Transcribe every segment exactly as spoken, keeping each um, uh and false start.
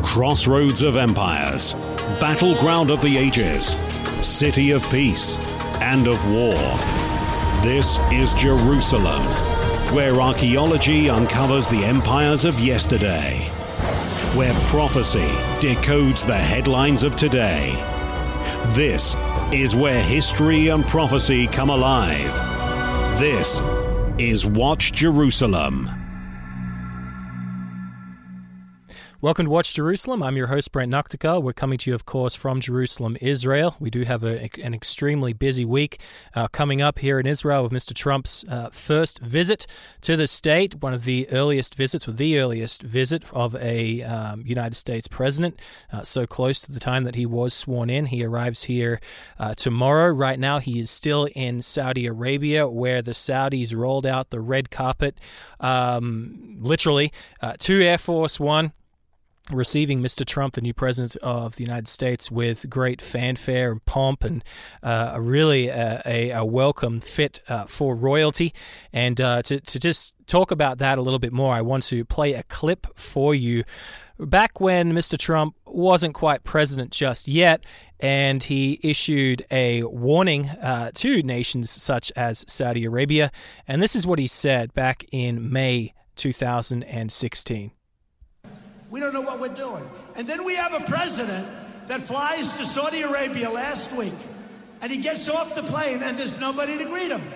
Crossroads of empires, battleground of the ages, city of peace and of war. This is Jerusalem, where archaeology uncovers the empires of yesterday, where prophecy decodes the headlines of today. This is where history and prophecy come alive. This is Watch Jerusalem. Welcome to Watch Jerusalem. I'm your host, Brent Nuktikar. We're coming to you, of course, from Jerusalem, Israel. We do have a, an extremely busy week uh, coming up here in Israel with Mister Trump's uh, first visit to the state, one of the earliest visits, or the earliest visit of a um, United States president, uh, so close to the time that he was sworn in. He arrives here uh, tomorrow. Right now, he is still in Saudi Arabia, where the Saudis rolled out the red carpet, um, literally, uh, to Air Force One, receiving Mister Trump, the new president of the United States, with great fanfare and pomp, and uh, a really a, a, a welcome fit uh, for royalty. And uh, to, to just talk about that a little bit more, I want to play a clip for you back when Mister Trump wasn't quite president just yet, and he issued a warning uh, to nations such as Saudi Arabia. And this is what he said back in May two thousand sixteen. We don't know what we're doing. And then we have a president that flies to Saudi Arabia last week, and he gets off the plane, and there's nobody to greet him.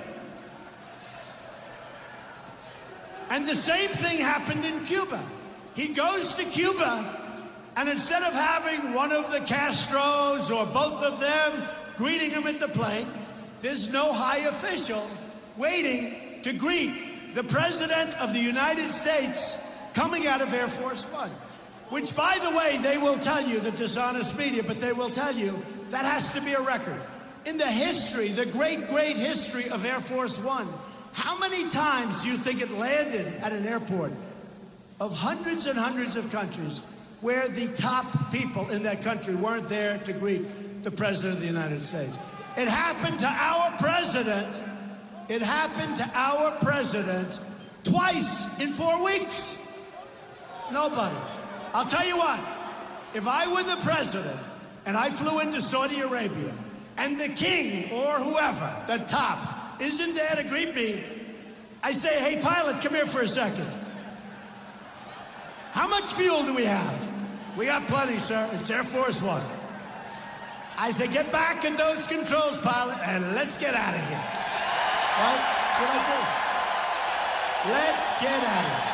And the same thing happened in Cuba. He goes to Cuba, and instead of having one of the Castros or both of them greeting him at the plane, there's no high official waiting to greet the President of the United States coming out of Air Force One, which, by the way, they will tell you, the dishonest media, but they will tell you that has to be a record. In the history, the great, great history of Air Force One, how many times do you think it landed at an airport of hundreds and hundreds of countries where the top people in that country weren't there to greet the President of the United States? It happened to our president. It happened to our president twice in four weeks. Nobody. I'll tell you what, if I were the president and I flew into Saudi Arabia and the king or whoever, the top, isn't there to greet me, I say, hey, pilot, come here for a second. How much fuel do we have? We got plenty, sir. It's Air Force One. I say, get back in those controls, pilot, and let's get out of here. Right? That's what I do. Let's get out of here.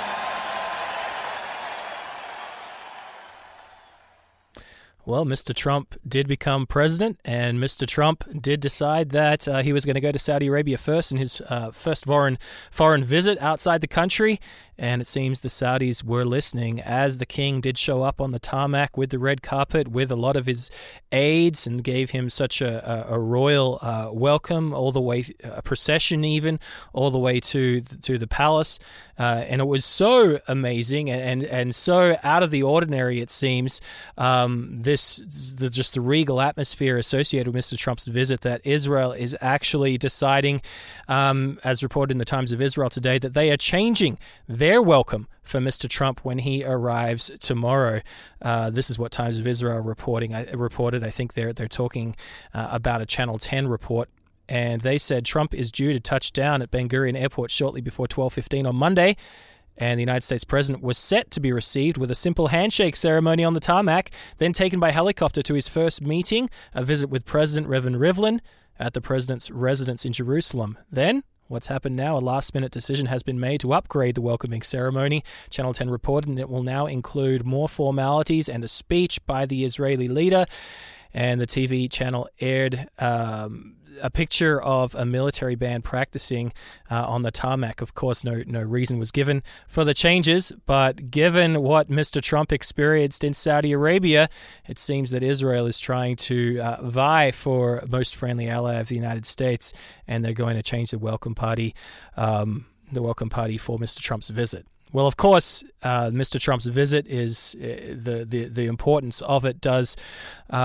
Well, Mister Trump did become president, and Mister Trump did decide that uh, he was going to go to Saudi Arabia first in his uh, first foreign foreign visit outside the country. And it seems the Saudis were listening, as the king did show up on the tarmac with the red carpet with a lot of his aides and gave him such a, a, a royal uh, welcome, all the way, a procession even, all the way to to the palace. Uh, and it was so amazing and, and, and so out of the ordinary, it seems, um, this the, just the regal atmosphere associated with Mister Trump's visit, that Israel is actually deciding, um, as reported in the Times of Israel today, that they are changing their Their welcome for Mister Trump when he arrives tomorrow. Uh, this is what Times of Israel reporting I, reported. I think they're they're talking uh, about a Channel ten report, and they said Trump is due to touch down at Ben Gurion Airport shortly before twelve fifteen on Monday, and the United States president was set to be received with a simple handshake ceremony on the tarmac, then taken by helicopter to his first meeting, a visit with President Reuven Rivlin at the president's residence in Jerusalem. Then, what's happened now? A last-minute decision has been made to upgrade the welcoming ceremony. Channel ten reported, and it will now include more formalities and a speech by the Israeli leader. And the T V channel aired um, a picture of a military band practicing uh, on the tarmac. Of course, no no reason was given for the changes, but given what Mister Trump experienced in Saudi Arabia, it seems that Israel is trying to uh, vie for most friendly ally of the United States, and they're going to change the welcome party, um, the welcome party for Mister Trump's visit. Well, of course, uh, Mister Trump's visit is uh, the, the the importance of it does um,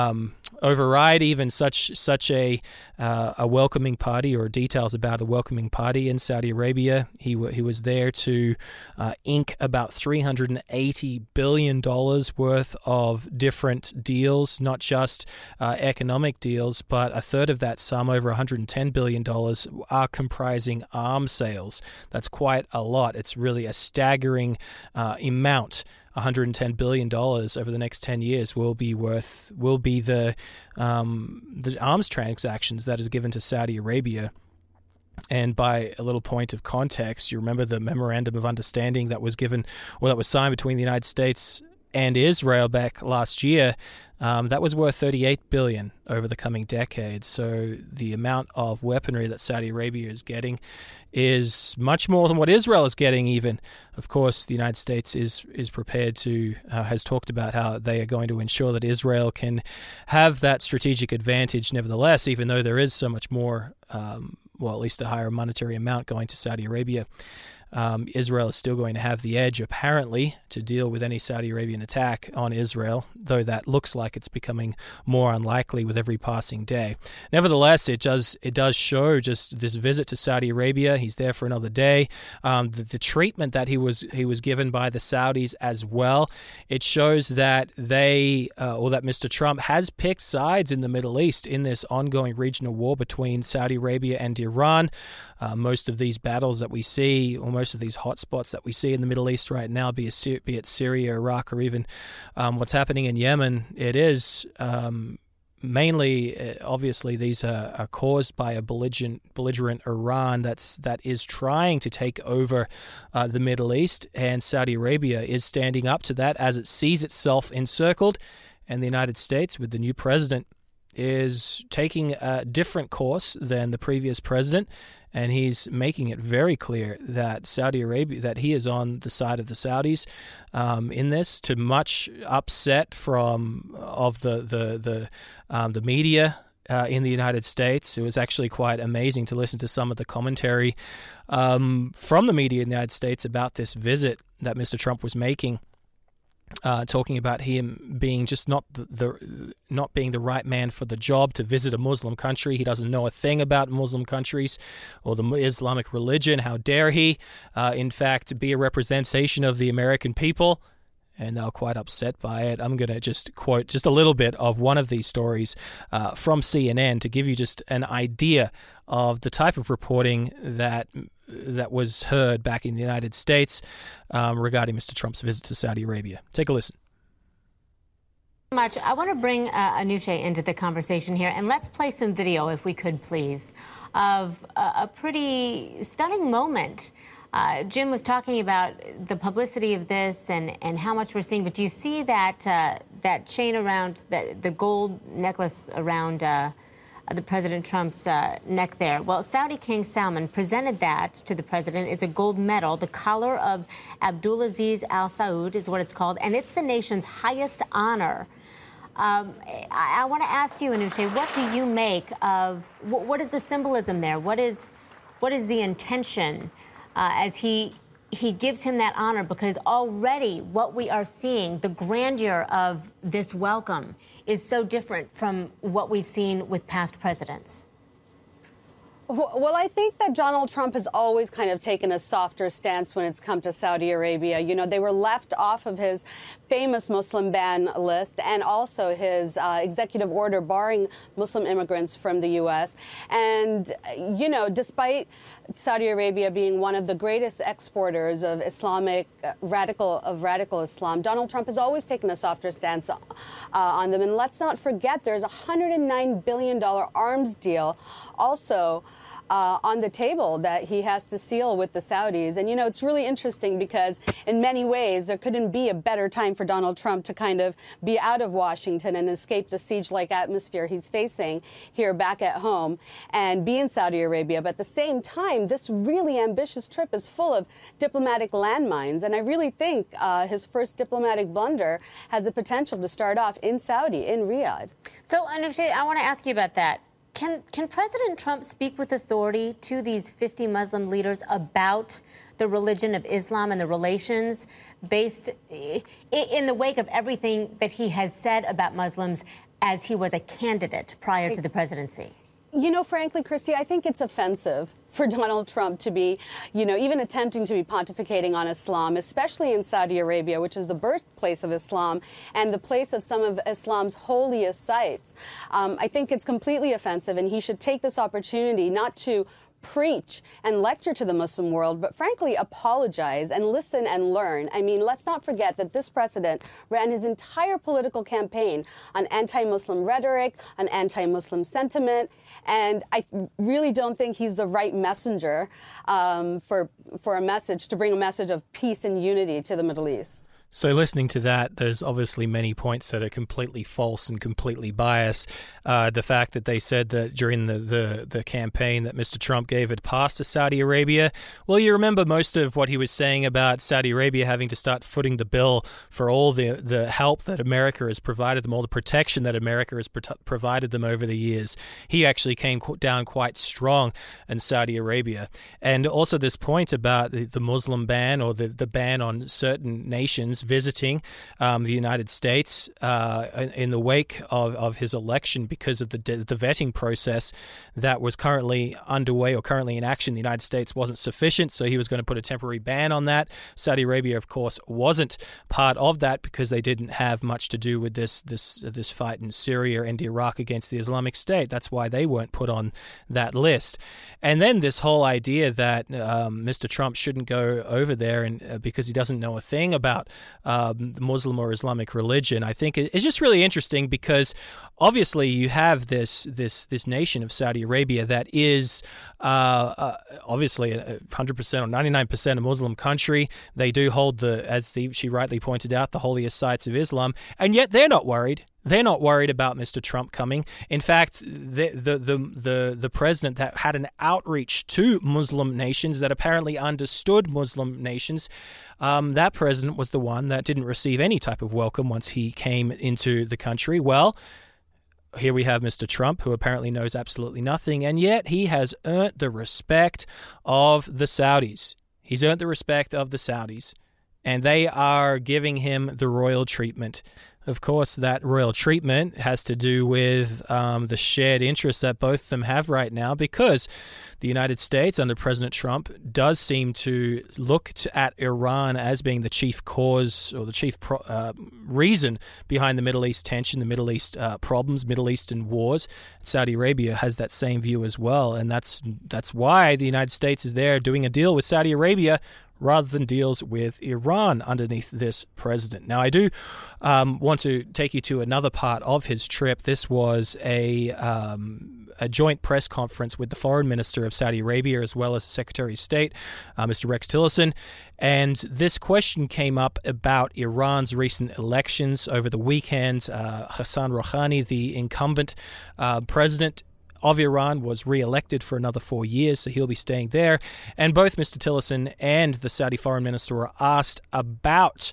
override even such such a uh, a welcoming party, or details about a welcoming party in Saudi Arabia. He w- he was there to uh, ink about three hundred eighty billion dollars worth of different deals, not just uh, economic deals, but a third of that sum, over one hundred ten billion dollars, are comprising arms sales. That's quite a lot. It's really a staggering uh, amount. one hundred ten billion dollars over the next ten years will be worth will be the um, the arms transactions that is given to Saudi Arabia. And by a little point of context, you remember the memorandum of understanding that was given, or that was signed between the United States and Israel back last year. Um, that was worth thirty-eight billion dollars over the coming decades. So the amount of weaponry that Saudi Arabia is getting is much more than what Israel is getting even. Of course, the United States is is prepared to, uh, has talked about how they are going to ensure that Israel can have that strategic advantage nevertheless, even though there is so much more, um, well, at least a higher monetary amount going to Saudi Arabia. Um, Israel is still going to have the edge, apparently, to deal with any Saudi Arabian attack on Israel, though that looks like it's becoming more unlikely with every passing day. Nevertheless, it does it does show just this visit to Saudi Arabia. He's there for another day. Um, the, the treatment that he was he was given by the Saudis as well. It shows that they, uh, or that Mister Trump has picked sides in the Middle East in this ongoing regional war between Saudi Arabia and Iran. Uh, most of these battles that we see, or most of these hotspots that we see in the Middle East right now, be it, be it Syria, Iraq, or even um, what's happening in Yemen, it is um, mainly, uh, obviously, these are, are caused by a belligerent, belligerent Iran that's that is trying to take over uh, the Middle East, and Saudi Arabia is standing up to that as it sees itself encircled, and the United States, with the new president, is taking a different course than the previous president, and he's making it very clear that Saudi Arabia, that he is on the side of the Saudis um, in this, to much upset from of the the the um, the media uh, in the United States. It was actually quite amazing to listen to some of the commentary um, from the media in the United States about this visit that Mister Trump was making. Uh, talking about him being just not the, the not being the right man for the job to visit a Muslim country. He doesn't know a thing about Muslim countries or the Islamic religion. How dare he, uh, in fact, be a representation of the American people? And they were quite upset by it. I'm going to just quote just a little bit of one of these stories uh, from C N N to give you just an idea of the type of reporting that that was heard back in the United States um, regarding Mister Trump's visit to Saudi Arabia. Take a listen. Much. I want to bring uh, Anousheh into the conversation here, and let's play some video, if we could, please, of a, a pretty stunning moment. Uh, Jim was talking about the publicity of this and, and how much we're seeing, but do you see that uh, that chain around, the, the gold necklace around uh, the President Trump's uh, neck there? Well, Saudi King Salman presented that to the president. It's a gold medal. The collar of Abdulaziz Al Saud is what it's called, and it's the nation's highest honor. Um, I, I want to ask you, Anousheh, what do you make of, what, what is the symbolism there? What is, what is the intention uh, as he he gives him that honor? Because already what we are seeing, the grandeur of this welcome, is so different from what we've seen with past presidents. Well, I think that Donald Trump has always kind of taken a softer stance when it's come to Saudi Arabia. You know, they were left off of his famous Muslim ban list and also his uh, executive order barring Muslim immigrants from the U S. And, you know, despite Saudi Arabia being one of the greatest exporters of Islamic uh, radical of radical Islam, Donald Trump has always taken a softer stance uh, on them. And let's not forget, there's a one hundred nine billion dollars arms deal also Uh, on the table that he has to seal with the Saudis. And, you know, it's really interesting because in many ways there couldn't be a better time for Donald Trump to kind of be out of Washington and escape the siege-like atmosphere he's facing here back at home and be in Saudi Arabia. But at the same time, this really ambitious trip is full of diplomatic landmines. And I really think uh, his first diplomatic blunder has the potential to start off in Saudi, in Riyadh. So, Anousheh, I want to ask you about that. Can can President Trump speak with authority to these fifty Muslim leaders about the religion of Islam and the relations based in the wake of everything that he has said about Muslims as he was a candidate prior to the presidency? You know, frankly, Christy, I think it's offensive for Donald Trump to be, you know, even attempting to be pontificating on Islam, especially in Saudi Arabia, which is the birthplace of Islam and the place of some of Islam's holiest sites. Um, I think it's completely offensive, and he should take this opportunity not to preach and lecture to the Muslim world, but frankly apologize and listen and learn. I mean, let's not forget that this president ran his entire political campaign on anti-Muslim rhetoric, on anti-Muslim sentiment, and I really don't think he's the right messenger um, for for a message, to bring a message of peace and unity to the Middle East. So listening to that, there's obviously many points that are completely false and completely biased. Uh, the fact that they said that during the, the, the campaign that Mister Trump gave had passed to Saudi Arabia. Well, you remember most of what he was saying about Saudi Arabia having to start footing the bill for all the, the help that America has provided them, all the protection that America has pro- provided them over the years. He actually came down quite strong in Saudi Arabia. And also this point about the, the Muslim ban, or the, the ban on certain nations visiting um, the United States uh, in the wake of, of his election because of the the vetting process that was currently underway or currently in action. The United States wasn't sufficient, so he was going to put a temporary ban on that. Saudi Arabia, of course, wasn't part of that because they didn't have much to do with this this this fight in Syria and Iraq against the Islamic State. That's why they weren't put on that list. And then this whole idea that um, Mister Trump shouldn't go over there and uh, because he doesn't know a thing about Um, the Muslim or Islamic religion, I think it's just really interesting because obviously you have this this this nation of Saudi Arabia that is uh, uh, obviously a one hundred percent or ninety-nine percent a Muslim country. They do hold the, as the, she rightly pointed out, the holiest sites of Islam, and yet they're not worried. They're not worried about Mister Trump coming. In fact, the, the the the the president that had an outreach to Muslim nations, that apparently understood Muslim nations, um, that president was the one that didn't receive any type of welcome once he came into the country. Well, here we have Mister Trump, who apparently knows absolutely nothing, and yet he has earned the respect of the Saudis. He's earned the respect of the Saudis, and they are giving him the royal treatment. Of course, that royal treatment has to do with um, the shared interests that both of them have right now, because the United States under President Trump does seem to look to, at Iran as being the chief cause or the chief pro, uh, reason behind the Middle East tension, the Middle East uh, problems, Middle Eastern wars. Saudi Arabia has that same view as well, and that's that's why the United States is there doing a deal with Saudi Arabia rather than deals with Iran underneath this president. Now, I do um, want to take you to another part of his trip. This was a um, a joint press conference with the foreign minister of Saudi Arabia as well as the Secretary of State, uh, Mister Rex Tillerson. And this question came up about Iran's recent elections over the weekend. Uh, Hassan Rouhani, the incumbent uh, president of Iran, was re-elected for another four years, so he'll be staying there. And both Mister Tillerson and the Saudi foreign minister were asked about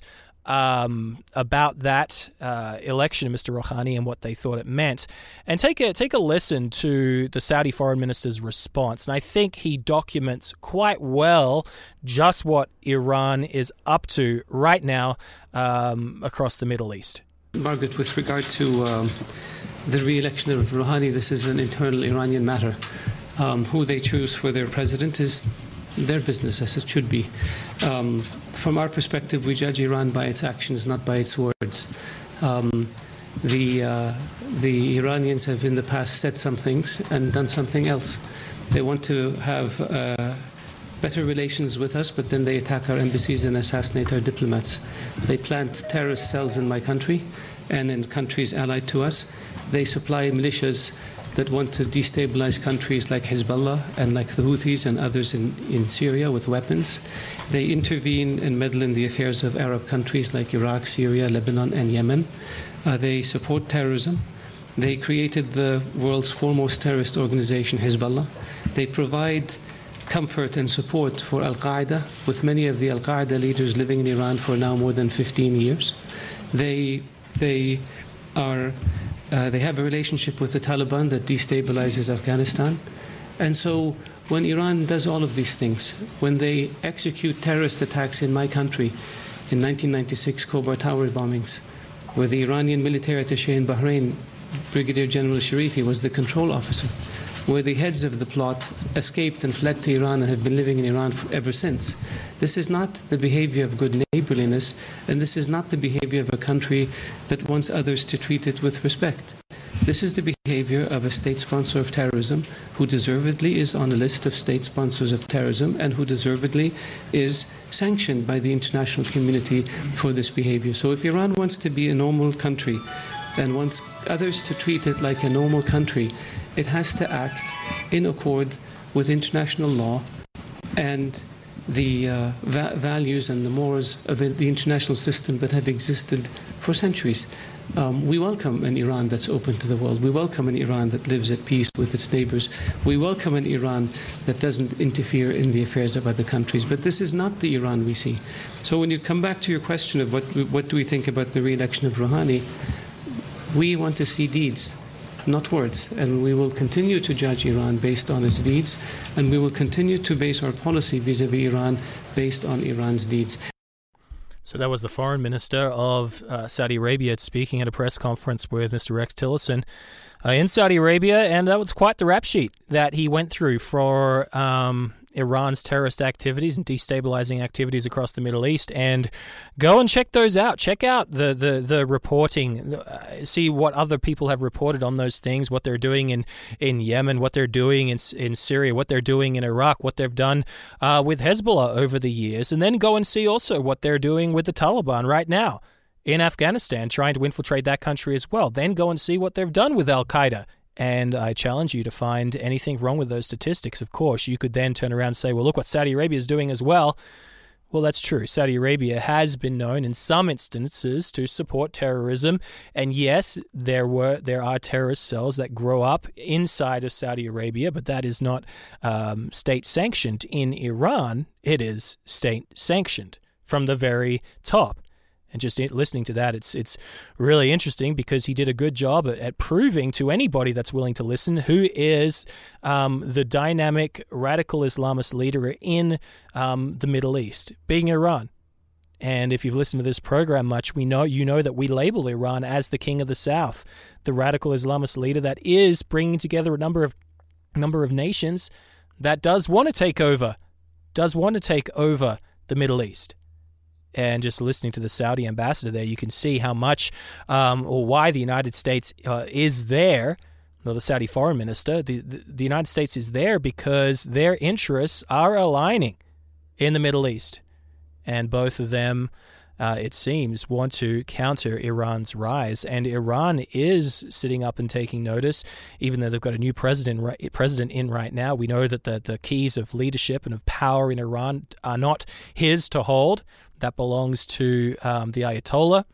um, about that uh, election of Mister Rouhani and what they thought it meant. And take a take a listen to the Saudi foreign minister's response. And I think he documents quite well just what Iran is up to right now um, across the Middle East. Margaret, with regard to um, the re-election of Rouhani, this is an internal Iranian matter. Um, who they choose for their president is their business, as it should be. Um, from our perspective, we judge Iran by its actions, not by its words. Um, the uh, the Iranians have in the past said some things and done something else. They want to have uh, better relations with us, but then they attack our embassies and assassinate our diplomats. They plant terrorist cells in my country and in countries allied to us. They supply militias that want to destabilize countries like Hezbollah and like the Houthis and others in, in Syria with weapons. They intervene and meddle in the affairs of Arab countries like Iraq, Syria, Lebanon, and Yemen. Uh, they support terrorism. They created the world's foremost terrorist organization, Hezbollah. They provide comfort and support for Al-Qaeda, with many of the Al-Qaeda leaders living in Iran for now more than fifteen years. They, they are... Uh, they have a relationship with the Taliban that destabilizes Afghanistan. And so when Iran does all of these things, when they execute terrorist attacks in my country, in nineteen ninety-six Khobar Tower bombings, where the Iranian military attaché in Bahrain Brigadier General Sharifi was the control officer, where the heads of the plot escaped and fled to Iran and have been living in Iran ever since. This is not the behavior of good neighborliness, and this is not the behavior of a country that wants others to treat it with respect. This is the behavior of a state sponsor of terrorism who deservedly is on a list of state sponsors of terrorism and who deservedly is sanctioned by the international community for this behavior. So if Iran wants to be a normal country and wants others to treat it like a normal country, it has to act in accord with international law and the uh, va- values and the mores of the international system that have existed for centuries. Um, we welcome an Iran that's open to the world. We welcome an Iran that lives at peace with its neighbors. We welcome an Iran that doesn't interfere in the affairs of other countries. But this is not the Iran we see. So when you come back to your question of what, what do we think about the re-election of Rouhani, we want to see deeds, not words. And we will continue to judge Iran based on its deeds, and we will continue to base our policy vis-a-vis Iran based on Iran's deeds. So that was the foreign minister of uh, Saudi Arabia speaking at a press conference with Mister Rex Tillerson uh, in Saudi Arabia, and that was quite the rap sheet that he went through for um, Iran's terrorist activities and destabilizing activities across the Middle East. And go and check those out. Check out the the, the reporting. Uh, see what other people have reported on those things, what they're doing in, in Yemen, what they're doing in in Syria, what they're doing in Iraq, what they've done uh, with Hezbollah over the years. And then go and see also what they're doing with the Taliban right now in Afghanistan, trying to infiltrate that country as well. Then go and see what they've done with Al-Qaeda. And I challenge you to find anything wrong with those statistics. Of course, you could then turn around and say, well, look what Saudi Arabia is doing as well. Well, that's true. Saudi Arabia has been known in some instances to support terrorism. And yes, there were there are terrorist cells that grow up inside of Saudi Arabia, but that is not um, state-sanctioned. In Iran, it is state-sanctioned from the very top. And just listening to that, it's it's really interesting because he did a good job at, at proving to anybody that's willing to listen who is um, the dynamic radical Islamist leader in um, the Middle East, being Iran. And if you've listened to this program much, we know you know that we label Iran as the king of the South, the radical Islamist leader that is bringing together a number of number of nations that does want to take over, does want to take over the Middle East. And just listening to the Saudi ambassador there, you can see how much um, or why the United States uh, is there. Well, the Saudi foreign minister, the, the, the United States is there because their interests are aligning in the Middle East. And both of them, uh, it seems, want to counter Iran's rise. And Iran is sitting up and taking notice, even though they've got a new president president in right now. We know that the, the keys of leadership and of power in Iran are not his to hold. That belongs to um, the Ayatollah.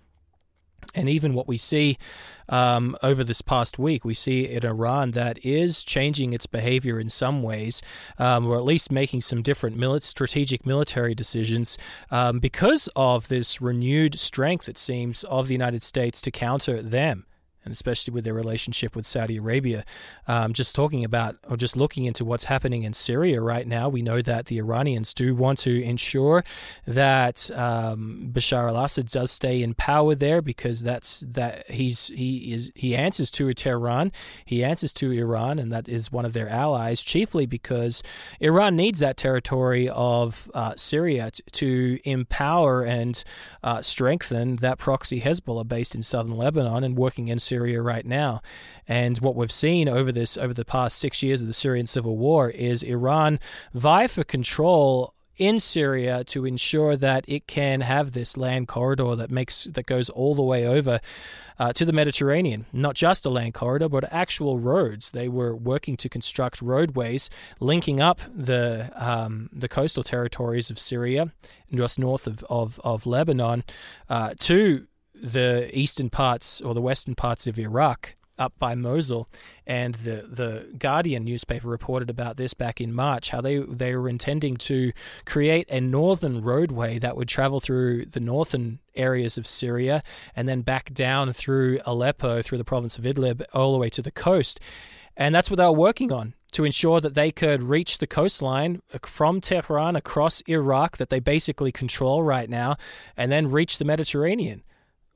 And even what we see um, over this past week, we see in Iran that is changing its behavior in some ways, um, or at least making some different mili- strategic military decisions um, because of this renewed strength, it seems, of the United States to counter them. And especially with their relationship with Saudi Arabia. Um, just talking about, or just looking into what's happening in Syria right now, we know that the Iranians do want to ensure that um, Bashar al-Assad does stay in power there, because that's that he's he is he answers to Tehran, he answers to Iran, and that is one of their allies. Chiefly because Iran needs that territory of uh, Syria t- to empower and uh, strengthen that proxy Hezbollah based in southern Lebanon and working in Syria right now. And what we've seen over this over the past six years of the Syrian civil war is Iran vie for control in Syria to ensure that it can have this land corridor that makes that goes all the way over uh, to the Mediterranean. Not just a land corridor, but actual roads. They were working to construct roadways linking up the um, the coastal territories of Syria, just north of of, of Lebanon, uh, to the eastern parts or the western parts of Iraq, up by Mosul. And the, the Guardian newspaper reported about this back in March, how they, they were intending to create a northern roadway that would travel through the northern areas of Syria and then back down through Aleppo, through the province of Idlib, all the way to the coast. And that's what they were working on, to ensure that they could reach the coastline from Tehran across Iraq, that they basically control right now, and then reach the Mediterranean.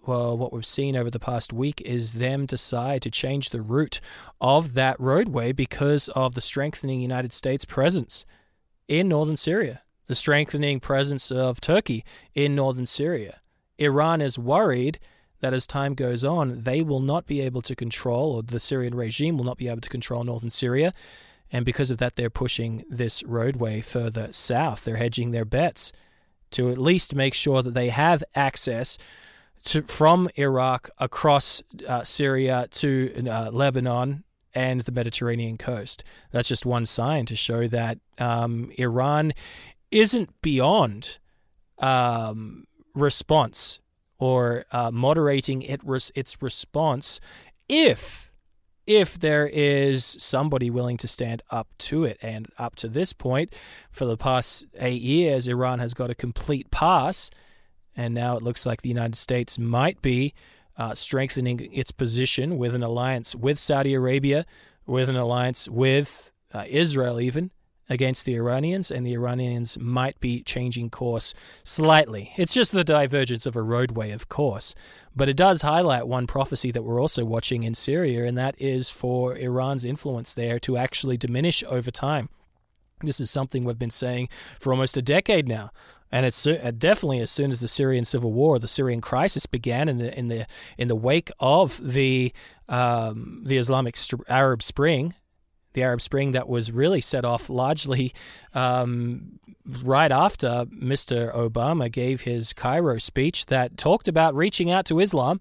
well, what we've seen over the past week is them decide to change the route of that roadway because of the strengthening United States presence in northern Syria, the strengthening presence of Turkey in northern Syria. Iran is worried that as time goes on, they will not be able to control, or the Syrian regime will not be able to control northern Syria. And because of that, they're pushing this roadway further south. They're hedging their bets to at least make sure that they have access to, from Iraq across uh, Syria to uh, Lebanon and the Mediterranean coast. That's just one sign to show that um, Iran isn't beyond um, response or uh, moderating it res- its response if if there is somebody willing to stand up to it. And up to this point, for the past eight years, Iran has got a complete pass, and now it looks like the United States might be uh, strengthening its position with an alliance with Saudi Arabia, with an alliance with uh, Israel even, against the Iranians, and the Iranians might be changing course slightly. It's just the divergence of a roadway, of course. But it does highlight one prophecy that we're also watching in Syria, and that is for Iran's influence there to actually diminish over time. This is something we've been saying for almost a decade now. And it's definitely as soon as the Syrian civil war, the Syrian crisis began in the in the in the wake of the um, the Islamic Arab Spring, the Arab Spring that was really set off largely um, right after Mister Obama gave his Cairo speech that talked about reaching out to Islam.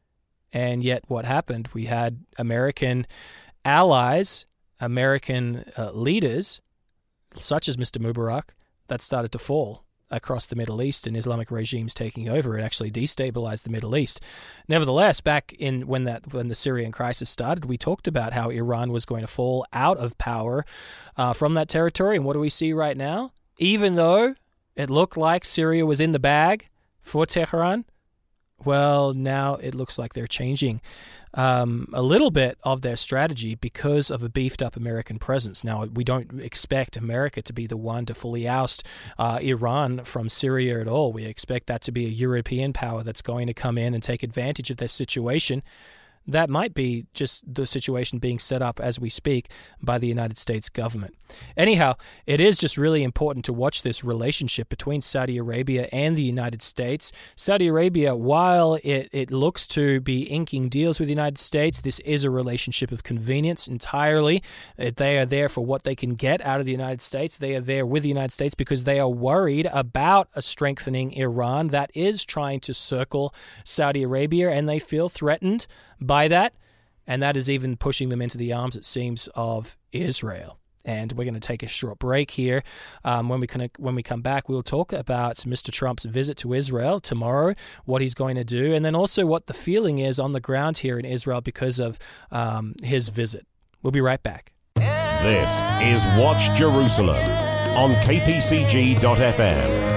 And yet what happened? We had American allies, American uh, leaders, such as Mister Mubarak, that started to fall across the Middle East, and Islamic regimes taking over. It actually destabilized the Middle East. Nevertheless, back in when that when the Syrian crisis started, we talked about how Iran was going to fall out of power uh, from that territory. And what do we see right now? Even though it looked like Syria was in the bag for Tehran, well, now it looks like they're changing um, a little bit of their strategy because of a beefed-up American presence. Now, we don't expect America to be the one to fully oust uh, Iran from Syria at all. We expect that to be a European power that's going to come in and take advantage of this situation. That might be just the situation being set up as we speak by the United States government. Anyhow, it is just really important to watch this relationship between Saudi Arabia and the United States. Saudi Arabia, while it, it looks to be inking deals with the United States, this is a relationship of convenience entirely. They are there for what they can get out of the United States. They are there with the United States because they are worried about a strengthening Iran that is trying to circle Saudi Arabia, and they feel threatened by that, and that is even pushing them into the arms, it seems, of Israel. And we're going to take a short break here. Um, when we can, when we come back, we'll talk about Mister Trump's visit to Israel tomorrow, what he's going to do, and then also what the feeling is on the ground here in Israel because of um, his visit. We'll be right back. This is Watch Jerusalem on K P C G dot F M.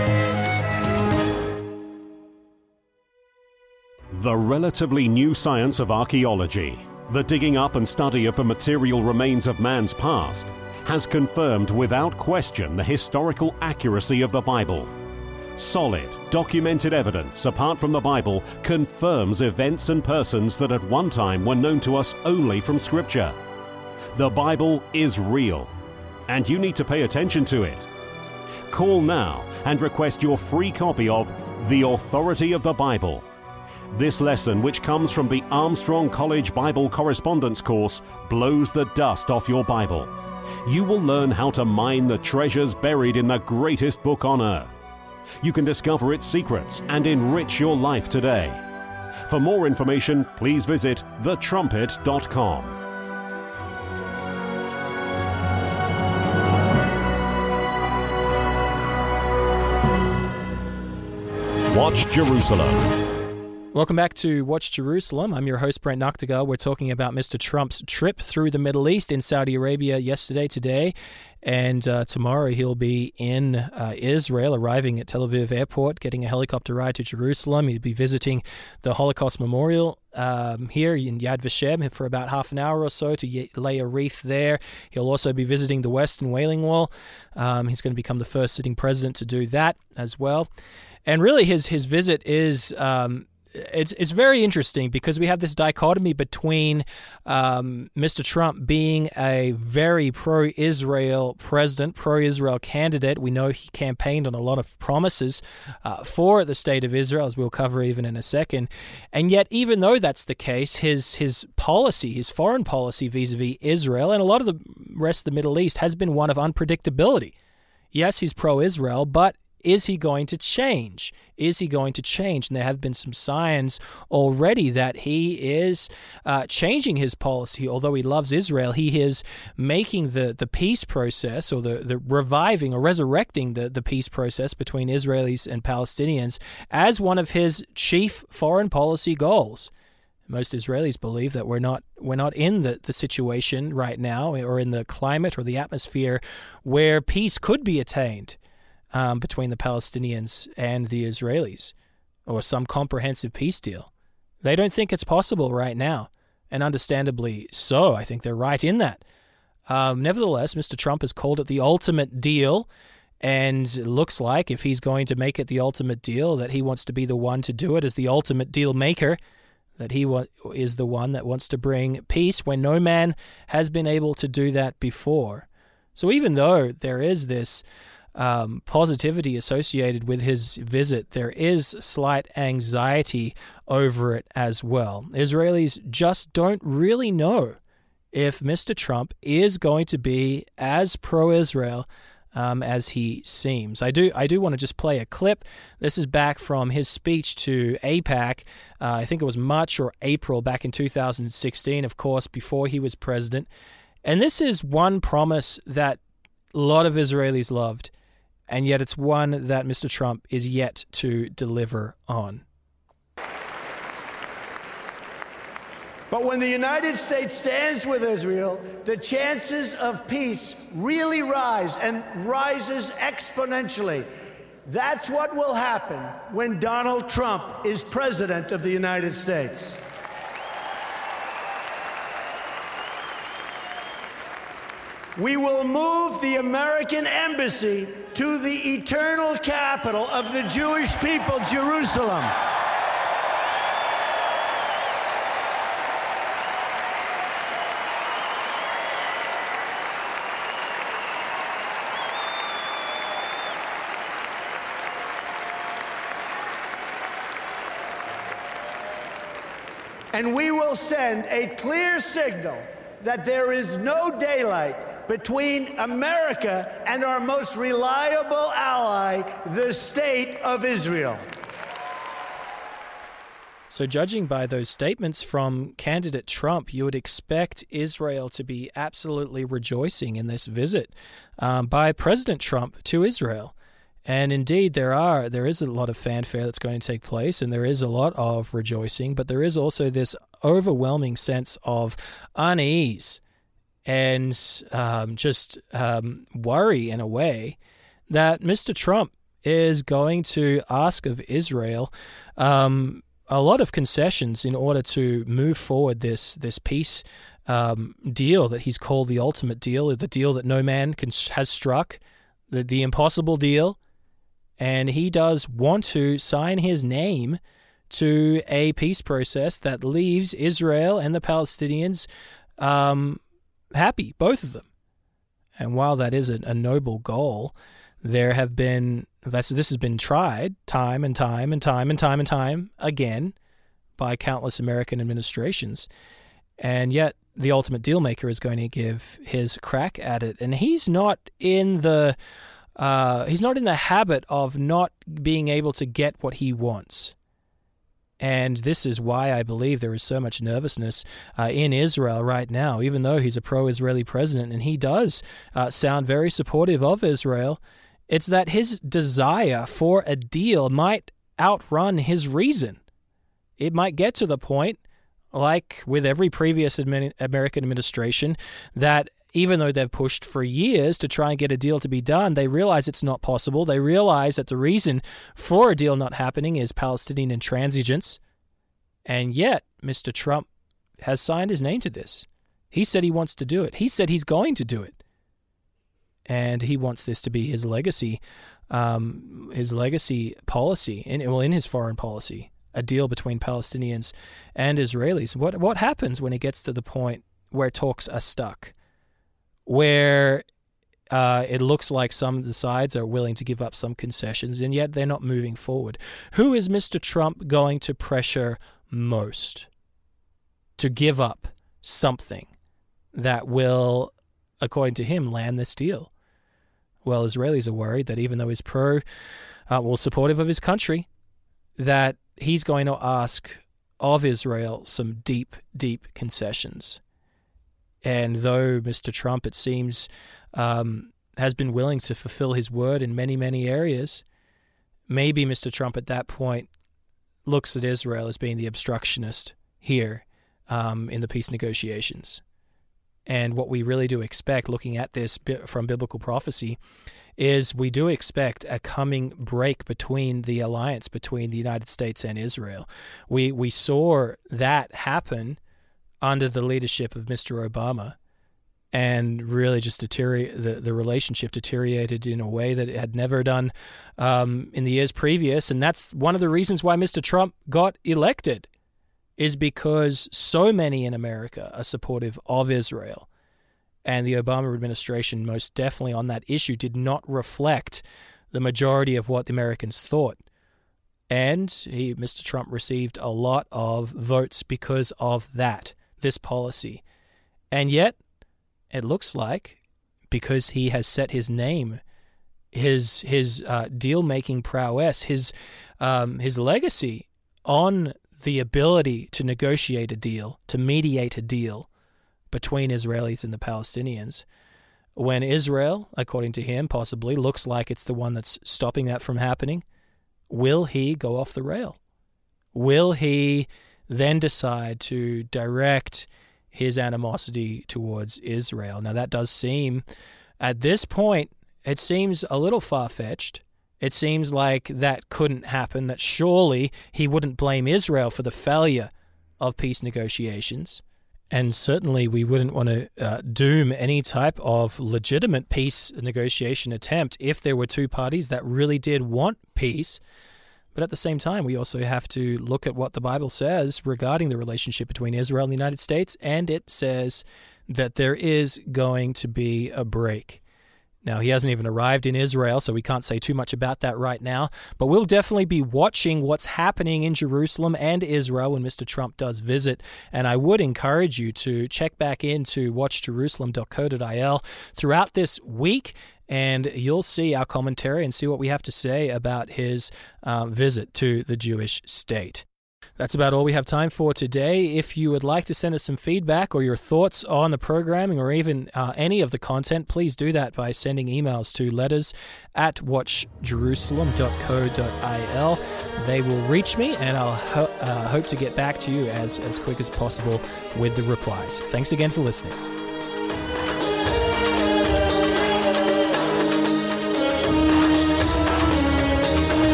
The relatively new science of archaeology, the digging up and study of the material remains of man's past, has confirmed without question the historical accuracy of the Bible. Solid, documented evidence, apart from the Bible, confirms events and persons that at one time were known to us only from Scripture. The Bible is real, and you need to pay attention to it. Call now and request your free copy of The Authority of the Bible. This lesson, which comes from the Armstrong College Bible Correspondence course, blows the dust off your Bible. You will learn how to mine the treasures buried in the greatest book on earth. You can discover its secrets and enrich your life today. For more information, please visit the trumpet dot com. Watch Jerusalem. Welcome back to Watch Jerusalem. I'm your host, Brent Noctegal. We're talking about Mister Trump's trip through the Middle East in Saudi Arabia yesterday, today, and uh, tomorrow he'll be in uh, Israel, arriving at Tel Aviv Airport, getting a helicopter ride to Jerusalem. He'll be visiting the Holocaust Memorial um, here in Yad Vashem for about half an hour or so to lay a wreath there. He'll also be visiting the Western Wailing Wall. Um, he's going to become the first sitting president to do that as well. And really his, his visit is... Um, it's it's very interesting because we have this dichotomy between um, Mister Trump being a very pro-Israel president, pro-Israel candidate. We know he campaigned on a lot of promises uh, for the state of Israel, as we'll cover even in a second. And yet, even though that's the case, his his policy, his foreign policy vis-a-vis Israel and a lot of the rest of the Middle East has been one of unpredictability. Yes, he's pro-Israel, but is he going to change? Is he going to change? And there have been some signs already that he is uh, changing his policy. Although he loves Israel, he is making the, the peace process or the, the reviving or resurrecting the, the peace process between Israelis and Palestinians as one of his chief foreign policy goals. Most Israelis believe that we're not we're not in the, the situation right now or in the climate or the atmosphere where peace could be attained Um, between the Palestinians and the Israelis, or some comprehensive peace deal. They don't think it's possible right now, and understandably so. I think they're right in that. Um, nevertheless, Mister Trump has called it the ultimate deal, and it looks like if he's going to make it the ultimate deal, that he wants to be the one to do it as the ultimate deal maker, that he wa- is the one that wants to bring peace when no man has been able to do that before. So even though there is this Um, positivity associated with his visit, there is slight anxiety over it as well. Israelis just don't really know if Mister Trump is going to be as pro-Israel um, as he seems. I do I do want to just play a clip. This is back from his speech to AIPAC. Uh, I think it was March or April back in two thousand sixteen, of course, before he was president. And this is one promise that a lot of Israelis loved. And yet it's one that Mister Trump is yet to deliver on. But when the United States stands with Israel, the chances of peace really rise and rises exponentially. That's what will happen when Donald Trump is president of the United States. We will move the American embassy to the eternal capital of the Jewish people, Jerusalem. And we will send a clear signal that there is no daylight between America and our most reliable ally, the State of Israel. So judging by those statements from candidate Trump, you would expect Israel to be absolutely rejoicing in this visit um, by President Trump to Israel. And indeed, there are there is a lot of fanfare that's going to take place, and there is a lot of rejoicing, but there is also this overwhelming sense of unease and um, just um, worry in a way that Mister Trump is going to ask of Israel um, a lot of concessions in order to move forward this this peace um, deal that he's called the ultimate deal, the deal that no man can, has struck, the, the impossible deal. And he does want to sign his name to a peace process that leaves Israel and the Palestinians um, happy, both of them. And while that is a, a noble goal, there have been that's this has been tried time and time and time and time and time again by countless American administrations, and yet the ultimate deal maker is going to give his crack at it, and he's not in the uh, he's not in the habit of not being able to get what he wants. And this is why I believe there is so much nervousness uh, in Israel right now, even though he's a pro-Israeli president and he does uh, sound very supportive of Israel. It's that his desire for a deal might outrun his reason. It might get to the point, like with every previous admin- American administration, that even though they've pushed for years to try and get a deal to be done, they realize it's not possible. They realize that the reason for a deal not happening is Palestinian intransigence. And yet, Mister Trump has signed his name to this. He said he wants to do it. He said he's going to do it. And he wants this to be his legacy, um, his legacy policy, in, well, in his foreign policy a deal between Palestinians and Israelis. What what happens when it gets to the point where talks are stuck, where uh, it looks like some of the sides are willing to give up some concessions, and yet they're not moving forward? Who is Mister Trump going to pressure most to give up something that will, according to him, land this deal? Well, Israelis are worried that even though he's pro, uh, well, supportive of his country, that he's going to ask of Israel some deep, deep concessions. And though Mister Trump, it seems, um, has been willing to fulfill his word in many, many areas, maybe Mister Trump at that point looks at Israel as being the obstructionist here um, in the peace negotiations. And what we really do expect, looking at this from biblical prophecy, is we do expect a coming break between the alliance between the United States and Israel. We we saw that happen under the leadership of Mister Obama, and really just deteriorate, the, the relationship deteriorated in a way that it had never done um, in the years previous. And that's one of the reasons why Mister Trump got elected, is because so many in America are supportive of Israel. And the Obama administration, most definitely on that issue, did not reflect the majority of what the Americans thought. And he, Mister Trump received a lot of votes because of that, this policy. And yet, it looks like, because he has set his name, his his uh, deal-making prowess, his um, his legacy on the ability to negotiate a deal, to mediate a deal between Israelis and the Palestinians, when Israel, according to him, possibly looks like it's the one that's stopping that from happening, will he go off the rail? Will he then decide to direct his animosity towards Israel? Now, that does seem, at this point, it seems a little far-fetched. It seems like that couldn't happen, that surely he wouldn't blame Israel for the failure of peace negotiations. And certainly we wouldn't want to uh, doom any type of legitimate peace negotiation attempt if there were two parties that really did want peace. But at the same time, we also have to look at what the Bible says regarding the relationship between Israel and the United States, and it says that there is going to be a break. Now, he hasn't even arrived in Israel, so we can't say too much about that right now, but we'll definitely be watching what's happening in Jerusalem and Israel when Mister Trump does visit, and I would encourage you to check back into watch jerusalem dot co dot I L throughout this week, and you'll see our commentary and see what we have to say about his uh, visit to the Jewish state. That's about all we have time for today. If you would like to send us some feedback or your thoughts on the programming or even uh, any of the content, please do that by sending emails to letters at watch jerusalem dot co dot I L. They will reach me, and I'll ho- uh, hope to get back to you as, as quick as possible with the replies. Thanks again for listening.